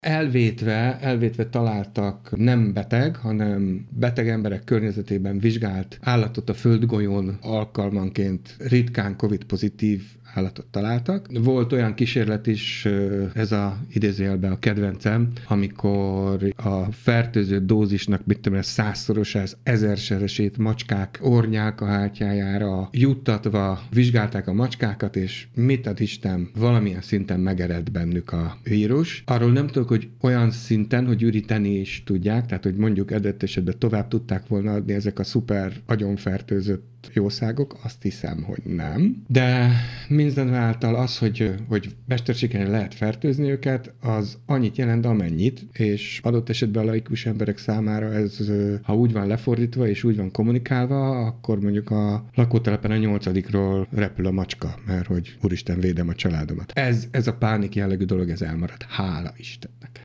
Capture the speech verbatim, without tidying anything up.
Elvétve, elvétve találtak nem beteg, hanem beteg emberek környezetében vizsgált állatot a földgolyón alkalmanként ritkán Covid-pozitív állatot találtak. Volt olyan kísérlet is, ez a idézőjelben a kedvencem, amikor a fertőző dózisnak, mit tudom, százszoros, ez ezerszeresét macskák ornyák a hátjájára juttatva vizsgálták a macskákat, és mit ad Isten, valamilyen szinten megeredt bennük a vírus. Arról nem tudok, hogy olyan szinten, hogy üríteni is tudják, tehát hogy mondjuk adott esetben tovább tudták volna adni ezek a szuper agyonfertőzött jószágok, azt hiszem, hogy nem. De mindazonáltal az, hogy, hogy mesterségesen lehet fertőzni őket, az annyit jelent, amennyit, és adott esetben a laikus emberek számára ez, ha úgy van lefordítva és úgy van kommunikálva, akkor mondjuk a lakótelepen a nyolcadikról repül a macska, mert hogy úristen, védem a családomat. Ez, ez a pánik jellegű dolog, ez elmaradt. Hála Istennek.